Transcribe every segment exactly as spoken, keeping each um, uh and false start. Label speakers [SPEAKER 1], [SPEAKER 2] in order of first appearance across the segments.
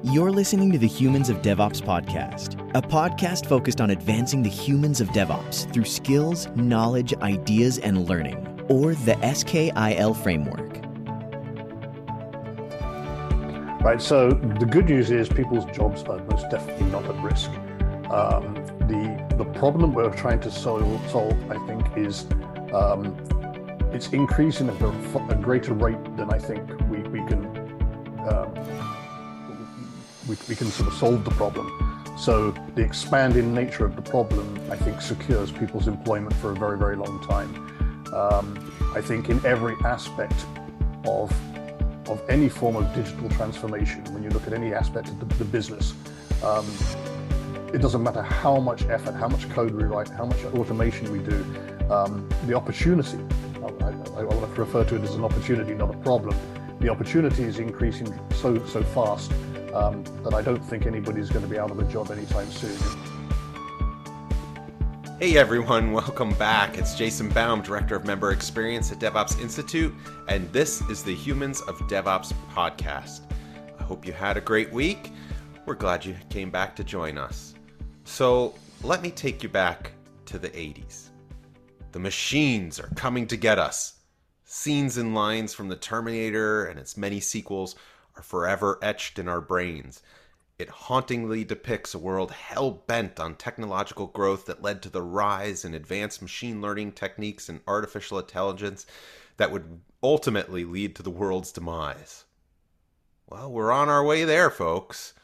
[SPEAKER 1] You're listening to the Humans of DevOps podcast, a podcast focused on advancing the humans of DevOps through skills, knowledge, ideas, and learning, or the S K I L framework.
[SPEAKER 2] Right, so the good news is people's jobs are most definitely not at risk. Um, the the problem we're trying to solve, solve I think, is um, it's increasing at a, a greater rate than I think we, we can um, we, we can sort of solve the problem. So the expanding nature of the problem, I think, secures people's employment for a very, very long time. Um, I think in every aspect of of any form of digital transformation, when you look at any aspect of the, the business, um, it doesn't matter how much effort, how much code we write, how much automation we do, um, the opportunity, I, I, I want to refer to it as an opportunity, not a problem. The opportunity is increasing so, so fast um, that I don't think anybody's going to be out of a job anytime soon.
[SPEAKER 3] Hey everyone, welcome back. It's Jason Baum, Director of Member Experience at DevOps Institute, and this is the Humans of DevOps podcast. I hope you had a great week. We're glad you came back to join us. So let me take you back to the eighties. The machines are coming to get us. Scenes and lines from the Terminator and its many sequels are forever etched in our brains. It hauntingly depicts a world hell-bent on technological growth that led to the rise in advanced machine learning techniques and artificial intelligence that would ultimately lead to the world's demise. Well, we're on our way there, folks.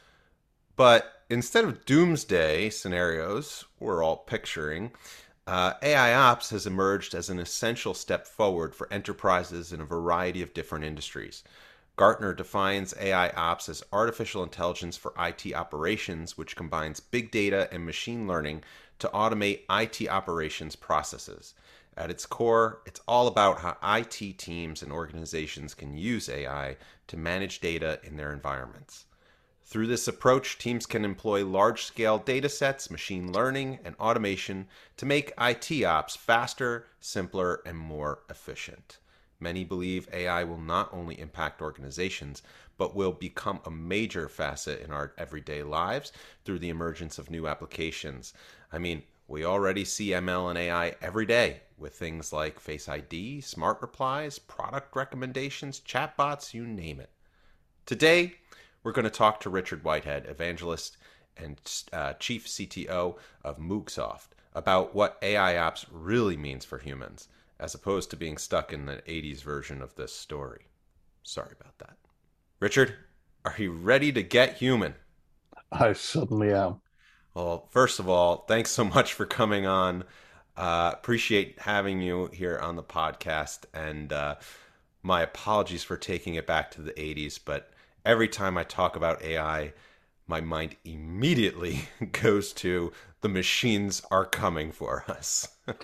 [SPEAKER 3] But instead of doomsday scenarios we're all picturing, uh, A I Ops has emerged as an essential step forward for enterprises in a variety of different industries. Gartner defines A I Ops as artificial intelligence for I T operations, which combines big data and machine learning to automate I T operations processes. At its core, it's all about how I T teams and organizations can use A I to manage data in their environments. Through this approach, teams can employ large-scale data sets, machine learning, and automation to make I T ops faster, simpler, and more efficient. Many believe A I will not only impact organizations, but will become a major facet in our everyday lives through the emergence of new applications. I mean, we already see M L and A I every day with things like Face I D, smart replies, product recommendations, chatbots, you name it. Today, we're going to talk to Richard Whitehead, evangelist and uh, chief C T O of Moogsoft, about what A I Ops really means for humans, as opposed to being stuck in the eighties version of this story. Sorry about that. Richard, are you ready to get human?
[SPEAKER 2] I certainly am.
[SPEAKER 3] Well, first of all, thanks so much for coming on. Uh, appreciate having you here on the podcast. And uh, my apologies for taking it back to the eighties, but every time I talk about A I, my mind immediately goes to the machines are coming for us.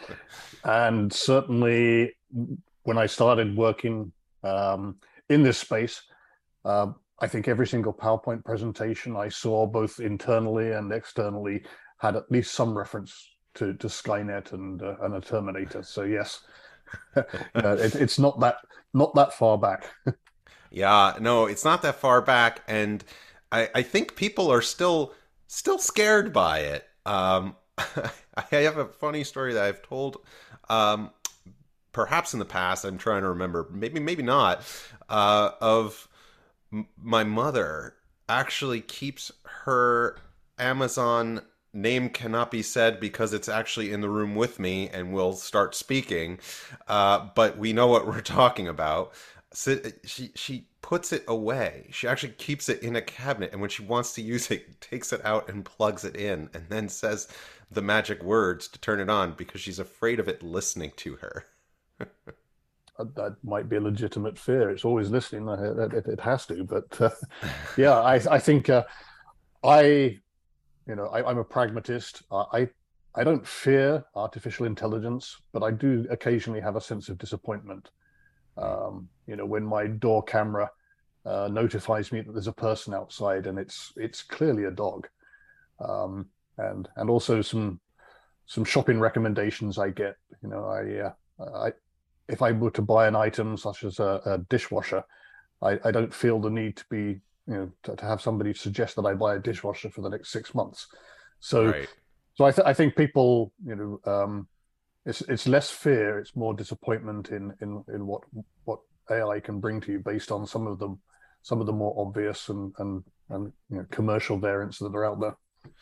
[SPEAKER 2] And certainly when I started working um, in this space, uh, I think every single PowerPoint presentation I saw, both internally and externally, had at least some reference to, to Skynet and, uh, and a Terminator. So yes, uh, it, it's not that not that far back.
[SPEAKER 3] Yeah, no, it's not that far back, and I, I think people are still still scared by it. Um, I have a funny story that I've told, um, perhaps in the past. I'm trying to remember, maybe maybe not. Uh, of m- my mother actually keeps her Amazon name cannot be said because it's actually in the room with me and will start speaking. Uh, but we know what we're talking about. So she she puts it away. She actually keeps it in a cabinet, and when she wants to use it, takes it out and plugs it in, and then says the magic words to turn it on because she's afraid of it listening to her.
[SPEAKER 2] That might be a legitimate fear. It's always listening. It, it has to. But uh, yeah, I, I think uh, I, you know, I, I'm a pragmatist. I I don't fear artificial intelligence, but I do occasionally have a sense of disappointment. Um, you know, when my door camera uh, notifies me that there's a person outside, and it's it's clearly a dog, um, and and also some some shopping recommendations I get. You know, I uh, I if I were to buy an item such as a, a dishwasher, I, I don't feel the need to be you know, to, to have somebody suggest that I buy a dishwasher for the next six months. So,
[SPEAKER 3] Right.
[SPEAKER 2] so I, th- I think people, you know, um, it's it's less fear, it's more disappointment in in in what what A I can bring to you based on some of the some of the more obvious and and and you know, commercial variants that are out there.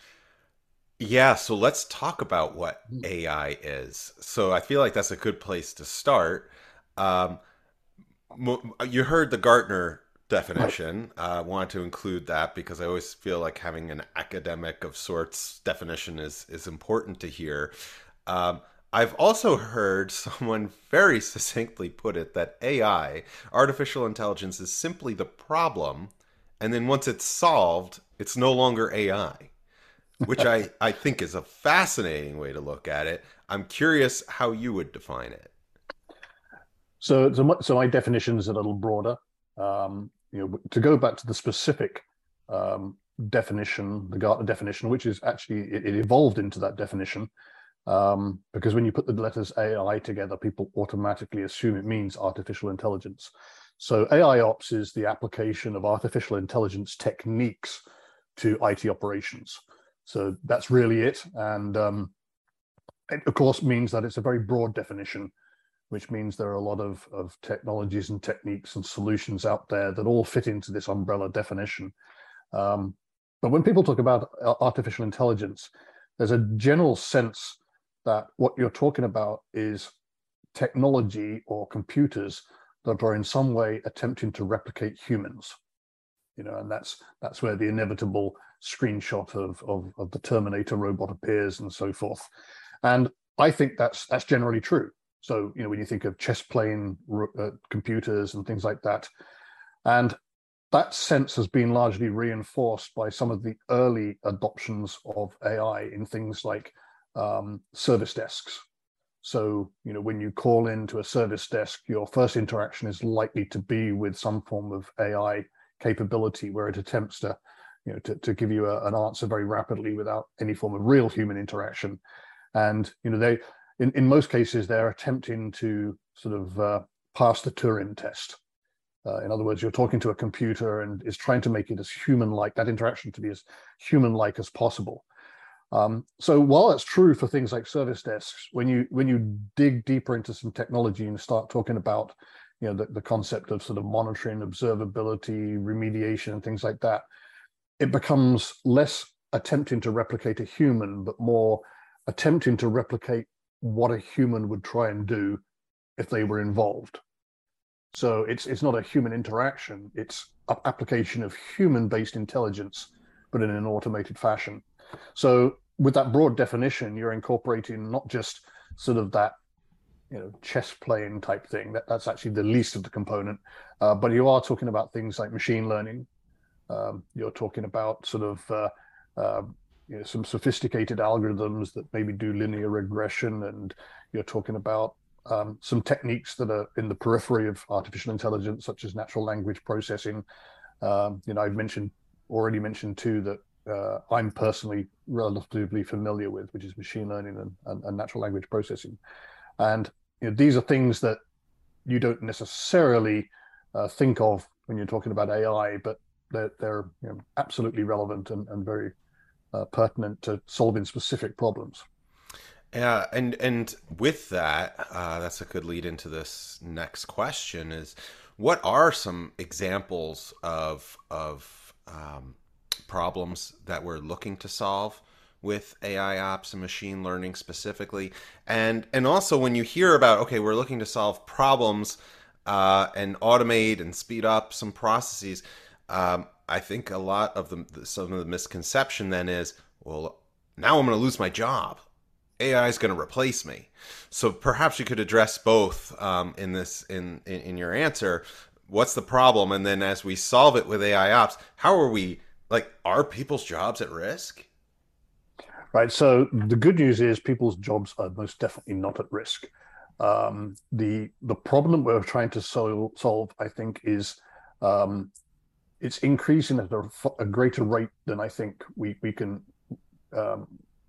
[SPEAKER 3] Yeah, so let's talk about what A I is. So I feel like that's a good place to start. Um, mo- you heard the Gartner
[SPEAKER 2] Right.
[SPEAKER 3] definition. I uh, wanted to include that because I always feel like having an academic of sorts definition is is important to hear. Um, I've also heard someone very succinctly put it that A I, artificial intelligence, is simply the problem, and then once it's solved, it's no longer A I, which I, I think is a fascinating way to look at it. I'm curious how you would define it.
[SPEAKER 2] So, so my, so my definition is a little broader. Um, you know, to go back to the specific um, definition, the Gartner definition, which is actually it, it evolved into that definition, um, because when you put the letters A I together, people automatically assume it means artificial intelligence. So A I ops is the application of artificial intelligence techniques to I T operations. So that's really it, and um, it of course means that it's a very broad definition, which means there are a lot of, of technologies and techniques and solutions out there that all fit into this umbrella definition. Um, but when people talk about artificial intelligence, there's a general sense that what you're talking about is technology or computers that are in some way attempting to replicate humans. You know, and that's that's where the inevitable screenshot of, of, of the Terminator robot appears and so forth. And I think that's that's generally true. So, you know, when you think of chess playing uh, computers and things like that, and that sense has been largely reinforced by some of the early adoptions of A I in things like um, service desks. So, you know, when you call into a service desk, your first interaction is likely to be with some form of A I capability where it attempts to, you know, to, to give you a, an answer very rapidly without any form of real human interaction. And, you know, they, in, in most cases, they're attempting to sort of uh, pass the Turing test. Uh, in other words, you're talking to a computer and is trying to make it as human-like, that interaction to be as human-like as possible. Um, so while that's true for things like service desks, when you when you dig deeper into some technology and start talking about, you know, the, the concept of sort of monitoring, observability, remediation, and things like that, it becomes less attempting to replicate a human, but more attempting to replicate what a human would try and do if they were involved. So it's it's not a human interaction, it's an application of human-based intelligence, but in an automated fashion. So with that broad definition, you're incorporating not just sort of that, you know, chess playing type thing, that, that's actually the least of the component, uh, but you are talking about things like machine learning. Um, you're talking about sort of uh, uh, you know, some sophisticated algorithms that maybe do linear regression, and you're talking about um, some techniques that are in the periphery of artificial intelligence, such as natural language processing. Um, you know, I've mentioned already mentioned too that uh, I'm personally relatively familiar with, which is machine learning and, and, and natural language processing. And you know, these are things that you don't necessarily uh, think of when you're talking about A I, but they're, they're you know, absolutely relevant and, and very uh, pertinent to solving specific problems.
[SPEAKER 3] Yeah, and and with that, uh, that's a good lead into this next question: is what are some examples of of um, problems that we're looking to solve with A I ops and machine learning specifically? And and also when you hear about, okay, we're looking to solve problems uh, and automate and speed up some processes, um, I think a lot of the some of the misconception then is, well, now I'm going to lose my job. A I is going to replace me. So perhaps you could address both um, in this in, in in your answer. What's the problem, and then as we solve it with A I ops, how are we, like, are people's jobs at risk?
[SPEAKER 2] Right. So the good news is people's jobs are most definitely not at risk. Um, the the problem we're trying to solve, solve I think, is um, it's increasing at a, a greater rate than I think we we can um,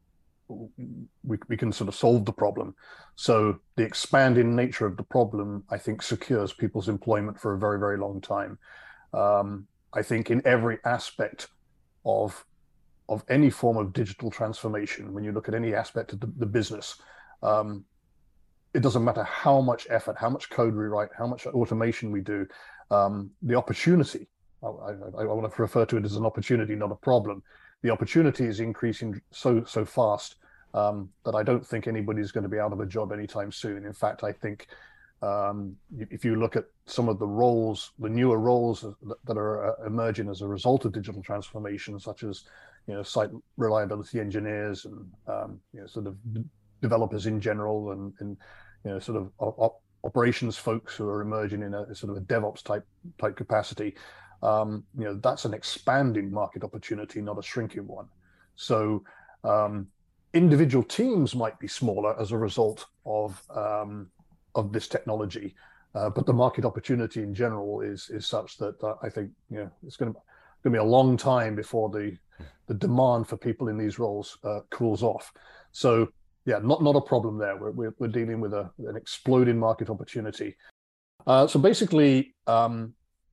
[SPEAKER 2] we, we can sort of solve the problem. So the expanding nature of the problem, I think, secures people's employment for a very, very long time. Um, I think in every aspect of of any form of digital transformation, when you look at any aspect of the, the business, um, it doesn't matter how much effort, how much code we write, how much automation we do, um, the opportunity, I, I, I want to refer to it as an opportunity, not a problem. The opportunity is increasing so so fast um, that I don't think anybody's going to be out of a job anytime soon. In fact, I think um, if you look at some of the roles, the newer roles that are emerging as a result of digital transformation, such as you know site reliability engineers and um, you know sort of developers in general, and, and you know sort of op operations folks who are emerging in a sort of a DevOps type type capacity. Um, you know that's an expanding market opportunity, not a shrinking one. So um, individual teams might be smaller as a result of um, of this technology, uh, but the market opportunity in general is is such that uh, I think you know it's going to going to be a long time before the the demand for people in these roles uh, cools off. So yeah, not not a problem there. We're we're, we're dealing with a an exploding market opportunity. Uh, so basically, um,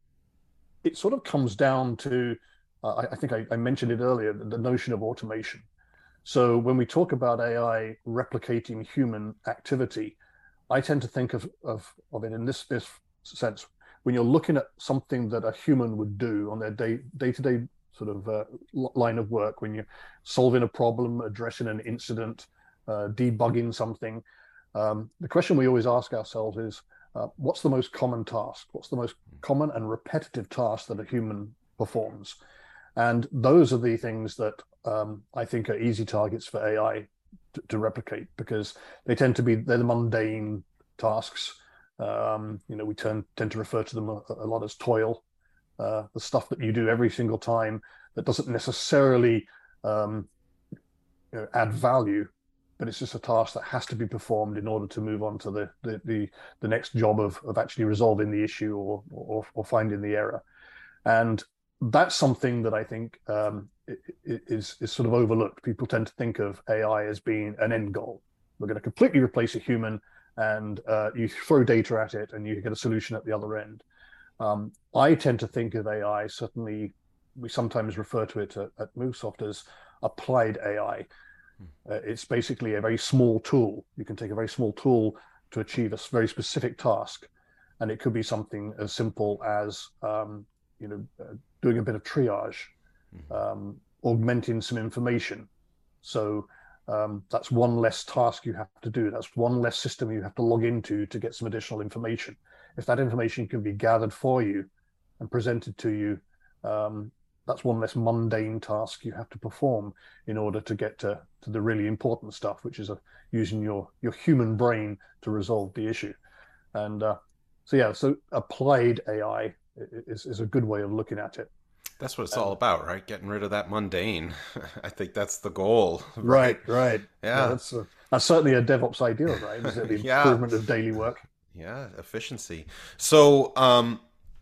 [SPEAKER 2] it sort of comes down to uh, I, I think I, I mentioned it earlier, the, the notion of automation. So when we talk about A I replicating human activity, I tend to think of of, of it in this this sense. When you're looking at something that a human would do on their day day to day sort of uh, line of work, when you're solving a problem, addressing an incident, uh, debugging something, um, the question we always ask ourselves is, uh, what's the most common task? What's the most common and repetitive task that a human performs? And those are the things that um, I think are easy targets for A I to, to replicate, because they tend to be, they're the mundane tasks. Um, you know, we turn, tend to refer to them a, a lot as toil, uh, the stuff that you do every single time that doesn't necessarily um, you know, add value, but it's just a task that has to be performed in order to move on to the the the, the next job of of actually resolving the issue or, or or finding the error. And that's something that I think um, is is sort of overlooked. People tend to think of A I as being an end goal. We're going to completely replace a human, and uh, you throw data at it, and you get a solution at the other end. Um, I tend to think of A I, certainly we sometimes refer to it at, at MoveSoft as applied A I. Uh, it's basically a very small tool. You can take a very small tool to achieve a very specific task, and it could be something as simple as um, you know uh, doing a bit of triage, um, augmenting some information. So um, that's one less task you have to do. That's one less system you have to log into to get some additional information. If that information can be gathered for you and presented to you, um, that's one less mundane task you have to perform in order to get to, to the really important stuff, which is a, using your, your human brain to resolve the issue. And uh, so, yeah, so applied A I is, is a good way of looking at it.
[SPEAKER 3] That's what it's um, all about, right? Getting rid of that mundane. I think that's the goal.
[SPEAKER 2] Right, right. right.
[SPEAKER 3] Yeah.
[SPEAKER 2] yeah that's, a, that's certainly a DevOps ideal, right? Is it the
[SPEAKER 3] yeah.
[SPEAKER 2] improvement of daily work?
[SPEAKER 3] Yeah, efficiency. So, um,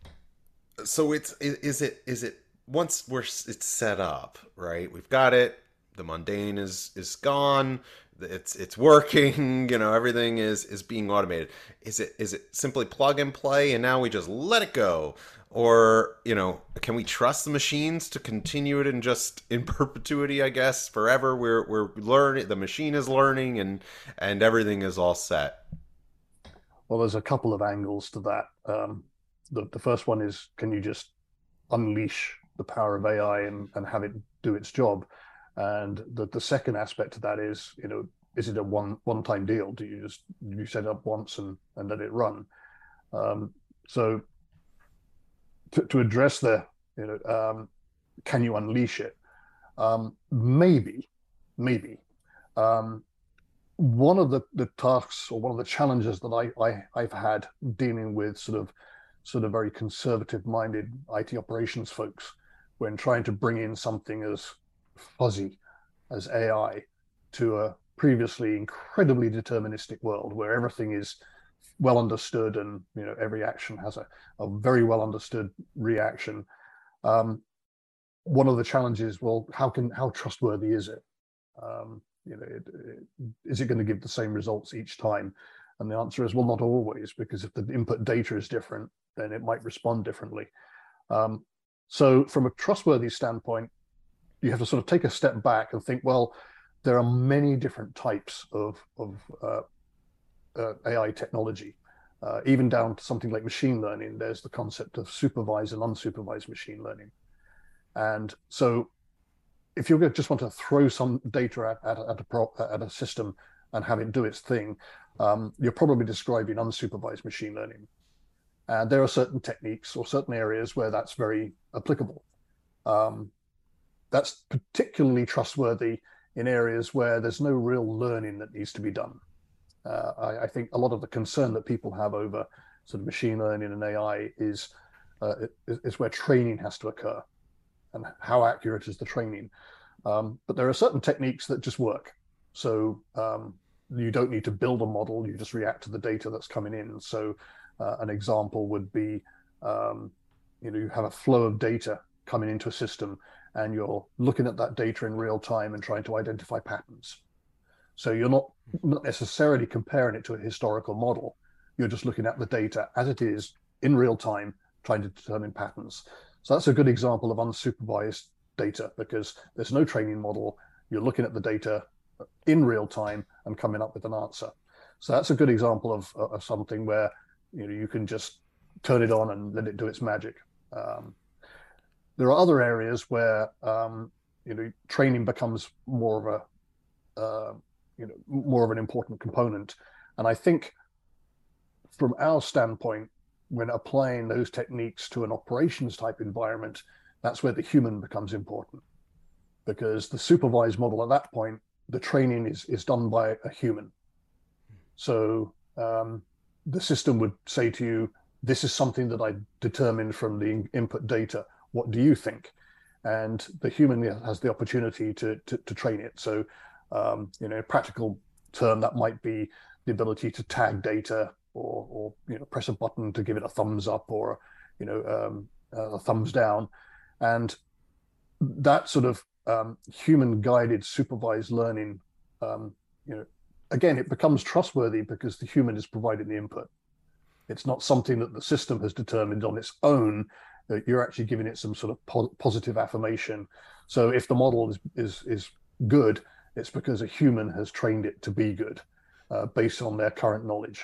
[SPEAKER 3] so it's, is it, is it, once we're it's set up, right? We've got it. The mundane is is gone. It's it's working. You know, everything is is being automated. Is it is it simply plug and play, and now we just let it go, or you know, can we trust the machines to continue it in just in perpetuity? I guess forever. We're we're learning. The machine is learning, and and everything is all set.
[SPEAKER 2] Well, there's a couple of angles to that. Um, the the first one is, can you just unleash the power of A I and, and have it do its job? And the, the second aspect of that is, you know, is it a one one time deal? Do you just do you set it up once and, and let it run? Um, so to, to address the, you know, um, can you unleash it? Um, maybe, maybe. Um, one of the, the tasks or one of the challenges that I, I, I've had dealing with sort of sort of very conservative minded I T operations folks when trying to bring in something as fuzzy as A I to a previously incredibly deterministic world where everything is well understood and you know every action has a, a very well understood reaction. Um, one of the challenges, well, how can how trustworthy is it? Um, you know, it, it, is it going to give the same results each time? And the answer is, well, not always, because if the input data is different, then it might respond differently. Um, So from a trustworthy standpoint, you have to sort of take a step back and think, well, there are many different types of, of uh, uh, A I technology, uh, even down to something like machine learning. There's the concept of supervised and unsupervised machine learning. And so if you just want to throw some data at, at, at, a, pro, at a system and have it do its thing, um, you're probably describing unsupervised machine learning. And there are certain techniques or certain areas where that's very applicable. Um, that's particularly trustworthy in areas where there's no real learning that needs to be done. Uh, I, I think a lot of the concern that people have over sort of machine learning and A I is, uh, is, is where training has to occur, and how accurate is the training. Um, but there are certain techniques that just work. So um, you don't need to build a model, you just react to the data that's coming in. So uh, an example would be, um, you know, you have a flow of data coming into a system, and you're looking at that data in real time and trying to identify patterns. So you're not, not necessarily comparing it to a historical model. You're just looking at the data as it is in real time, trying to determine patterns. So that's a good example of unsupervised data, because there's no training model. You're looking at the data in real time and coming up with an answer. So that's a good example of, of something where, you know, you can just turn it on and let it do its magic. Um, there are other areas where um, you know, training becomes more of a uh, you know more of an important component. And I think from our standpoint, when applying those techniques to an operations type environment, that's where the human becomes important, because the supervised model at that point, the training is is done by a human. So um, the system would say to you, this is something that I determined from the input data. What do you think? And the human has the opportunity to to, to train it. So um, you know, a practical term that might be the ability to tag data, or or you know, press a button to give it a thumbs up, or you know um, a thumbs down, and that sort of um, human guided supervised learning, um, you know, again, it becomes trustworthy because the human is providing the input. It's not something that the system has determined on its own. That you're actually giving it some sort of po positive affirmation. So if the model is is is good, it's because a human has trained it to be good, uh, based on their current knowledge.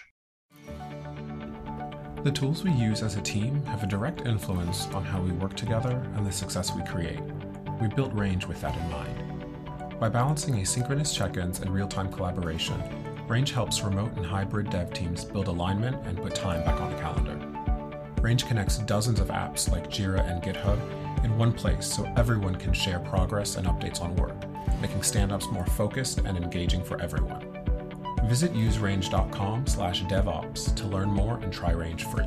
[SPEAKER 4] The tools we use as a team have a direct influence on how we work together and the success we create. We built Range with that in mind. By balancing asynchronous check-ins and real-time collaboration, Range helps remote and hybrid dev teams build alignment and put time back on the calendar. Range connects dozens of apps like Jira and GitHub in one place so everyone can share progress and updates on work, making stand-ups more focused and engaging for everyone. Visit userange.com slash DevOps to learn more and try Range free.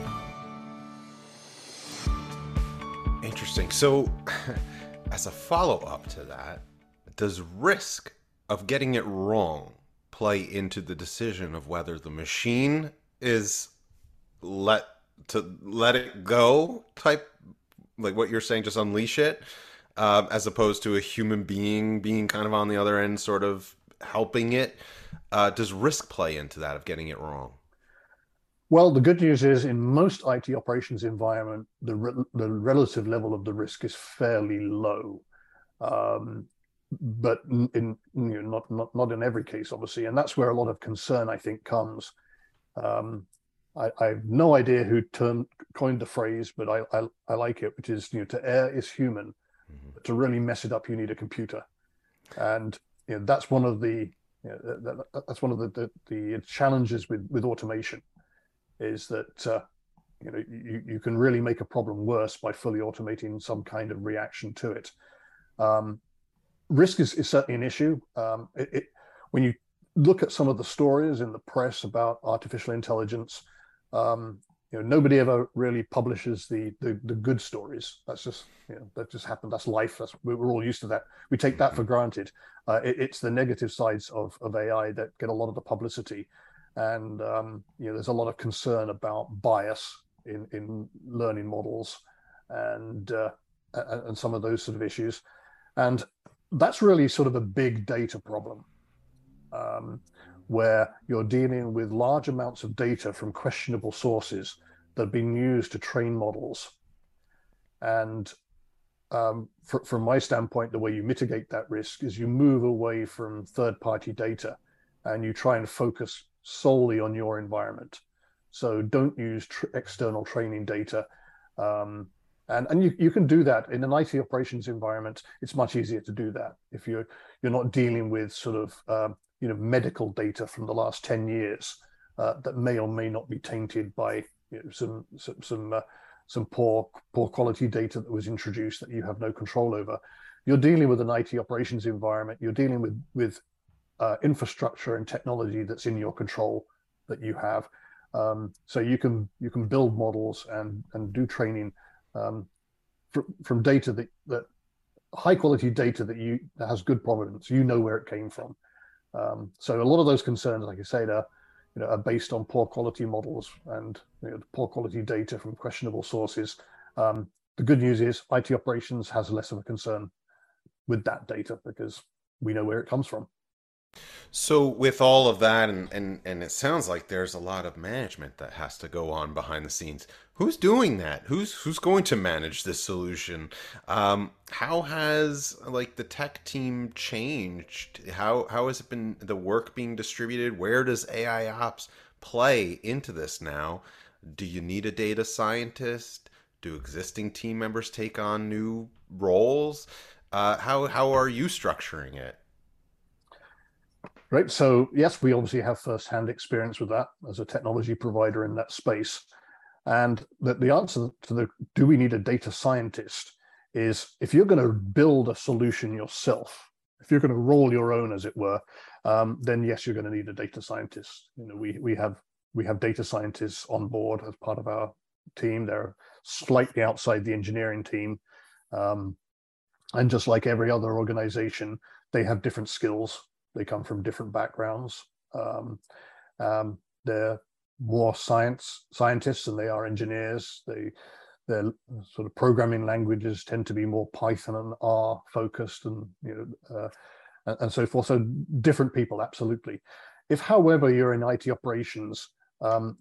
[SPEAKER 3] Interesting. So, as a follow-up to that, does risk of getting it wrong play into the decision of whether the machine is let to let it go type, like what you're saying, just unleash it, uh, as opposed to a human being being kind of on the other end, sort of helping it? Uh, does risk play into that of getting it wrong?
[SPEAKER 2] Well, the good news is in most I T operations environment, the re the relative level of the risk is fairly low, um, but in, in you know, not not not in every case, obviously, and that's where a lot of concern, I think, comes. Um, I, I have no idea who termed, coined the phrase, but I, I I like it, which is, you know, to err is human, mm-hmm. but to really mess it up, you need a computer, and you know, that's one of the you know, that, that's one of the, the the challenges with with automation, is that uh, you know you you can really make a problem worse by fully automating some kind of reaction to it. Um, risk is, is certainly an issue. Um, it, it, when you look at some of the stories in the press about artificial intelligence, um, you know, nobody ever really publishes the, the the good stories. That's just you know that just happened. That's life. That's we're all used to that. We take that for granted. Uh, it, it's the negative sides of of A I that get a lot of the publicity, and um, you know, there's a lot of concern about bias in in learning models, and uh, and some of those sort of issues, and that's really sort of a big data problem. Um, where you're dealing with large amounts of data from questionable sources that have been used to train models. And um, fr from my standpoint, the way you mitigate that risk is you move away from third-party data and you try and focus solely on your environment. So don't use tr external training data. Um, and and you, you can do that in an I T operations environment. It's much easier to do that if you're you're not dealing with sort of um, you know medical data from the last ten years uh, that may or may not be tainted by you know, some some some, uh, some poor poor quality data that was introduced that you have no control over. You're dealing with an I T operations environment. You're dealing with with uh, infrastructure and technology that's in your control that you have. Um, so you can you can build models and and do training um, fr from data that that high quality data that you that has good provenance. You know where it came from. Um, so a lot of those concerns, like I say, are you know are based on poor quality models and you know, poor quality data from questionable sources. Um, the good news is I T operations has less of a concern with that data because we know where it comes from.
[SPEAKER 3] So with all of that, and, and, and it sounds like there's a lot of management that has to go on behind the scenes. Who's doing that? Who's who's going to manage this solution? Um, how has like the tech team changed? How how has it been the work being distributed? Where does A I Ops play into this now? Do you need a data scientist? Do existing team members take on new roles? Uh, how how are you structuring it?
[SPEAKER 2] Right. So yes, we obviously have first-hand experience with that as a technology provider in that space. And the, the answer to the do we need a data scientist is if you're going to build a solution yourself, if you're going to roll your own, as it were, um, then yes, you're going to need a data scientist. You know, we we have we have data scientists on board as part of our team. They're slightly outside the engineering team, um, and just like every other organization, they have different skills. They come from different backgrounds. Um, um, they're more science scientists than they are engineers. They, their sort of programming languages tend to be more Python and R focused, and you know, uh, and, and so forth. So different people, absolutely. If, however, you're in I T operations, um,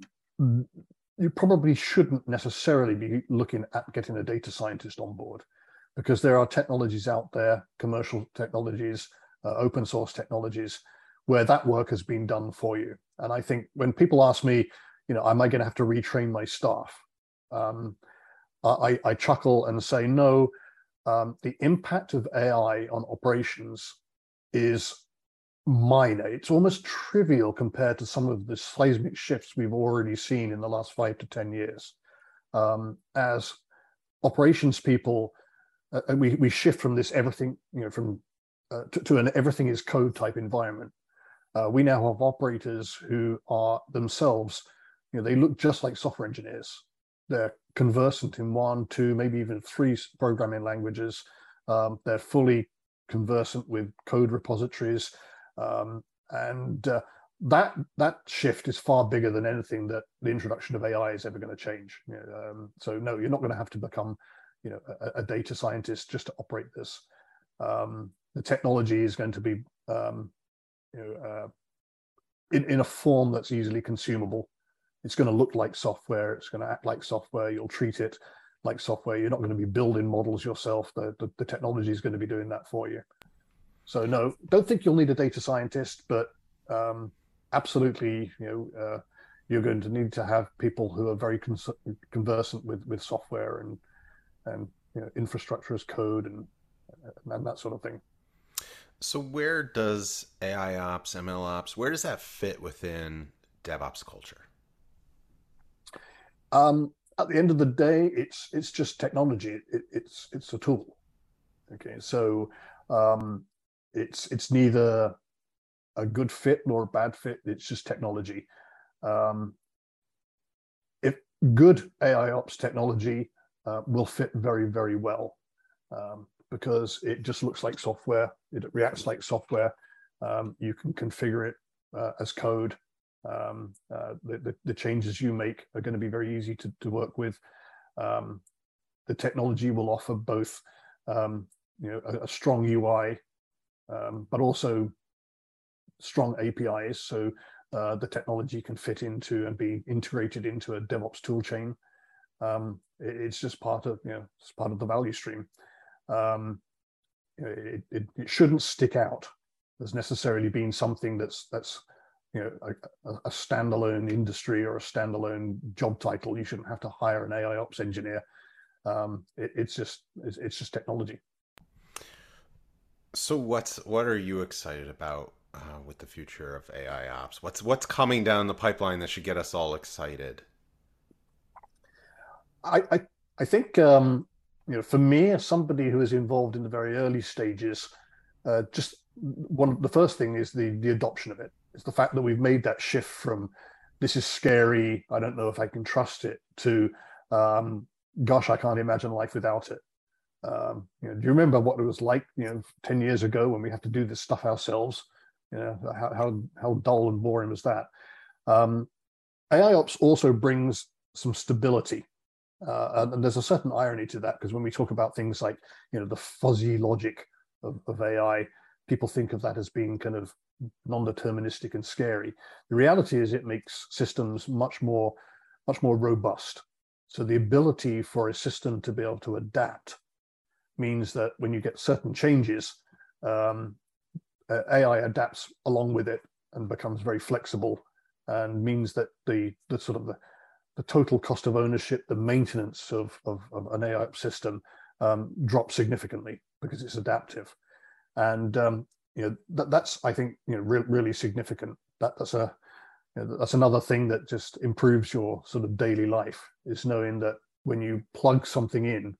[SPEAKER 2] you probably shouldn't necessarily be looking at getting a data scientist on board, because there are technologies out there, commercial technologies, Uh, open source technologies, where that work has been done for you. And I think when people ask me, you know, am I going to have to retrain my staff? Um, I, I chuckle and say, no, um, the impact of A I on operations is minor. It's almost trivial compared to some of the seismic shifts we've already seen in the last five to ten years. Um, as operations people, uh, we, we shift from this everything, you know, from Uh, to, to an everything is code type environment. Uh, we now have operators who are themselves, you know, they look just like software engineers. They're conversant in one, two, maybe even three programming languages. Um, they're fully conversant with code repositories. Um, and uh, that that shift is far bigger than anything that the introduction of A I is ever going to change. You know, um, so no, you're not going to have to become, you know, a, a data scientist just to operate this. Um, the technology is going to be um, you know, uh, in, in a form that's easily consumable. It's going to look like software. It's going to act like software. You'll treat it like software. You're not going to be building models yourself. The, the, the technology is going to be doing that for you. So no, don't think you'll need a data scientist, but um, absolutely, you know, uh, you're going to need to have people who are very conversant with, with software and, and you know, infrastructure as code and, and that sort of thing.
[SPEAKER 3] So where does A I Ops, M L Ops, where does that fit within DevOps culture?
[SPEAKER 2] Um, at the end of the day, it's it's just technology. It, it's it's a tool. Okay, so um, it's it's neither a good fit nor a bad fit. It's just technology. Um, if good A I Ops technology uh, will fit very very well. Um, because it just looks like software, it reacts like software. Um, you can configure it uh, as code. Um, uh, the, the, the changes you make are going to be very easy to, to work with. Um, the technology will offer both um, you know, a, a strong U I, um, but also strong A P Is, so uh, the technology can fit into and be integrated into a DevOps toolchain. Um, it, it's just part of, you know, it's part of the value stream. Um, you know, it, it, it shouldn't stick out as necessarily being something that's that's you know a, a standalone industry or a standalone job title. You shouldn't have to hire an A I ops engineer. Um, it, it's just it's, it's just technology.
[SPEAKER 3] So what's what are you excited about uh, with the future of A I ops? What's what's coming down the pipeline that should get us all excited?
[SPEAKER 2] I I, I think um, you know, for me, as somebody who is involved in the very early stages, uh, just one the first thing is the the adoption of it. It's the fact that we've made that shift from this is scary, I don't know if I can trust it, to um, gosh, I can't imagine life without it. Um, you know, do you remember what it was like, you know, ten years ago when we have to do this stuff ourselves? You know, how how, how dull and boring was that? Um, A I ops also brings some stability, uh, and there's a certain irony to that, because when we talk about things like, you know, the fuzzy logic of, of A I, people think of that as being kind of non-deterministic and scary. The reality is it makes systems much more much more robust. So the ability for a system to be able to adapt means that when you get certain changes, um, A I adapts along with it and becomes very flexible, and means that the the sort of the, the total cost of ownership, the maintenance of, of, of an A I system um, drops significantly because it's adaptive. And um, you know that, that's I think you know re- really significant. That that's a you know, that's another thing that just improves your sort of daily life, is knowing that when you plug something in,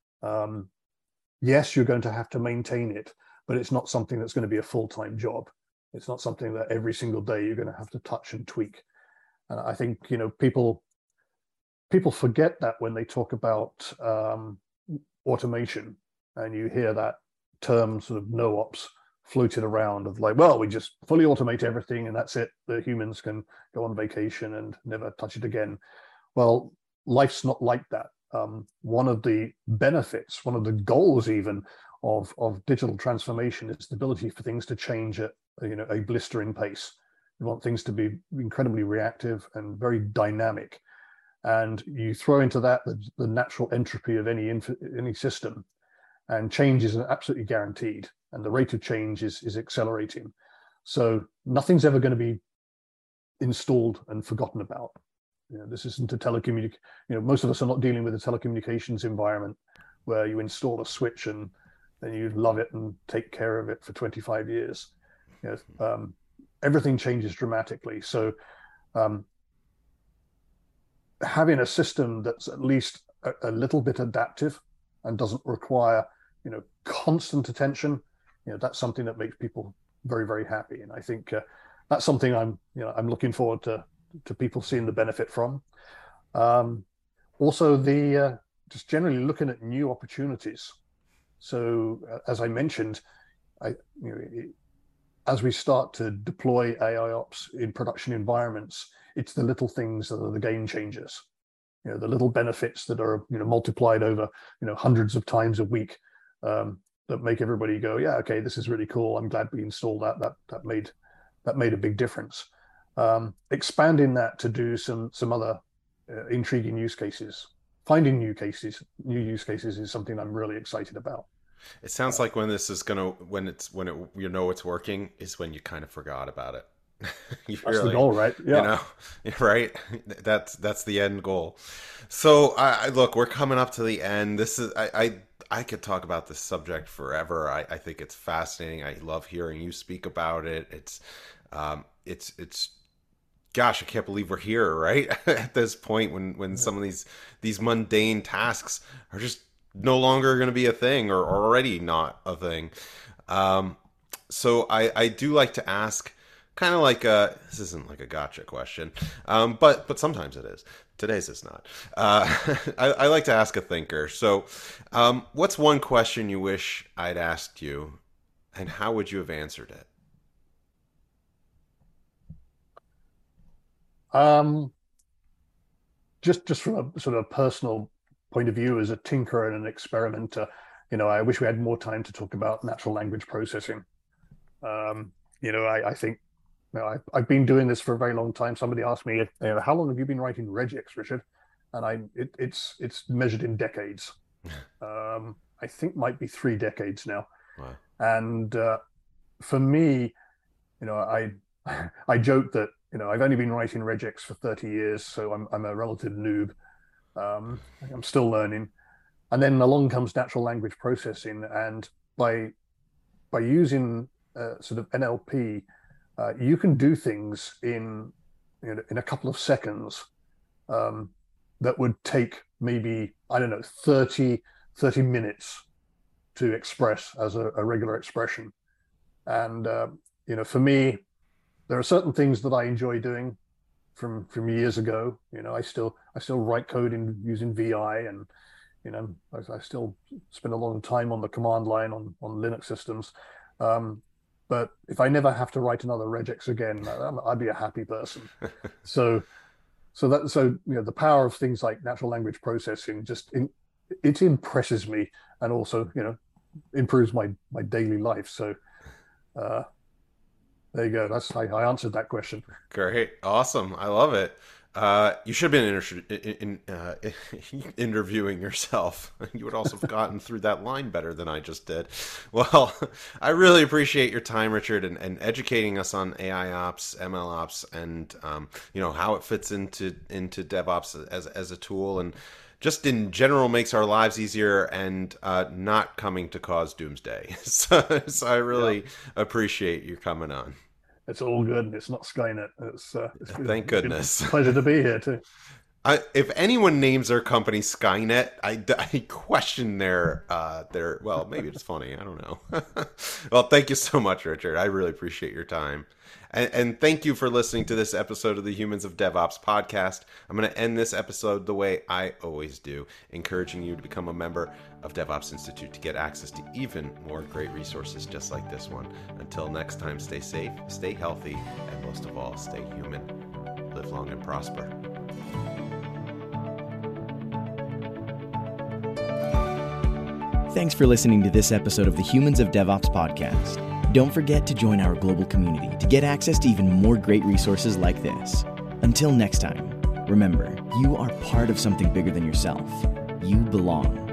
[SPEAKER 2] um, yes, you're going to have to maintain it, but it's not something that's going to be a full-time job. It's not something that every single day you're going to have to touch and tweak. And I think you know people people forget that when they talk about um, automation, and you hear that term sort of no ops floated around of like, well, we just fully automate everything and that's it. The humans can go on vacation and never touch it again. Well, life's not like that. Um, one of the benefits, one of the goals even of, of digital transformation is the ability for things to change at you know a blistering pace. You want things to be incredibly reactive and very dynamic. And you throw into that the, the natural entropy of any inf- any system, and change is absolutely guaranteed, and the rate of change is, is accelerating. So nothing's ever going to be installed and forgotten about. You know, this isn't a telecommunic. You know, most of us are not dealing with a telecommunications environment where you install a switch and then you love it and take care of it for twenty-five years. You know, um, everything changes dramatically. So um, having a system that's at least a, a little bit adaptive and doesn't require, you know, constant attention, you know, that's something that makes people very, very happy. And I think uh, that's something I'm, you know, I'm looking forward to to people seeing the benefit from. Um, also, the uh, just generally looking at new opportunities. So, uh, as I mentioned, I, you know, it, as we start to deploy A I ops in production environments, it's the little things that are the game changers. You know, the little benefits that are, you know, multiplied over, you know, hundreds of times a week, um, that make everybody go, yeah, okay, this is really cool. I'm glad we installed that. That that made that made a big difference. Um, expanding that to do some some other uh, intriguing use cases, finding new cases, new use cases is something I'm really excited about.
[SPEAKER 3] It sounds
[SPEAKER 2] Uh,
[SPEAKER 3] like when this is gonna when it's when it you know it's working is when you kind of forgot about it.
[SPEAKER 2] that's
[SPEAKER 3] You're
[SPEAKER 2] the
[SPEAKER 3] like,
[SPEAKER 2] goal, right?
[SPEAKER 3] you
[SPEAKER 2] Yeah.
[SPEAKER 3] know, right? That's that's the end goal. So I, I look, we're coming up to the end. This is I I, I could talk about this subject forever. I, I think it's fascinating. I love hearing you speak about it. It's um it's it's gosh, I can't believe we're here, right? At this point when when some of these these mundane tasks are just no longer going to be a thing, or, or already not a thing. Um, so I I do like to ask, kind of like a this isn't like a gotcha question, um, but but sometimes it is. Today's is not. Uh, I, I like to ask a thinker. So, um, what's one question you wish I'd asked you, and how would you have answered it?
[SPEAKER 2] Um, just just from a sort of personal point of view, as a tinkerer and an experimenter, you know, I wish we had more time to talk about natural language processing. Um, you know, I, I think you know, I've, I've been doing this for a very long time. Somebody asked me, you know, how long have you been writing regex, Richard? and I it, it's it's measured in decades. um, I think might be three decades now.
[SPEAKER 3] Wow. And
[SPEAKER 2] uh, for me, you know, I I joke that you know I've only been writing regex for thirty years, so I'm I'm a relative noob. Um, I'm still learning, and then along comes natural language processing, and by by using uh, sort of N L P, uh, you can do things in you know, in a couple of seconds um, that would take maybe I don't know thirty, thirty minutes to express as a, a regular expression. And uh, you know, for me, there are certain things that I enjoy doing from from years ago. You know, I still I still write code in using V I, and you know, I, I still spend a long time on the command line on on Linux systems. Um, but if I never have to write another regex again, I'd be a happy person. so, so that so you know, the power of things like natural language processing just in, it impresses me, and also you know, improves my my daily life. So. Uh, There you go. That's I, I answered that question.
[SPEAKER 3] Great, awesome. I love it. Uh, you should have been inter- in, uh, interviewing yourself. You would also have gotten through that line better than I just did. Well, I really appreciate your time, Richard, and, and educating us on A I ops, M L ops, and um, you know how it fits into into DevOps as as a tool, and just in general makes our lives easier and uh, not coming to cause doomsday. So, so I really yeah. appreciate you coming on.
[SPEAKER 2] It's all good. It's not Skynet. It's, uh, it's
[SPEAKER 3] Thank goodness.
[SPEAKER 2] It's a pleasure to be here too.
[SPEAKER 3] I, if anyone names their company Skynet, I, I question their uh, their. Well, maybe it's funny. I don't know. Well, thank you so much, Richard. I really appreciate your time. And, and thank you for listening to this episode of the Humans of DevOps podcast. I'm going to end this episode the way I always do, encouraging you to become a member of DevOps Institute to get access to even more great resources just like this one. Until next time, stay safe, stay healthy, and most of all, stay human. Live long and prosper.
[SPEAKER 1] Thanks for listening to this episode of the Humans of DevOps podcast. Don't forget to join our global community to get access to even more great resources like this. Until next time, remember, you are part of something bigger than yourself. You belong.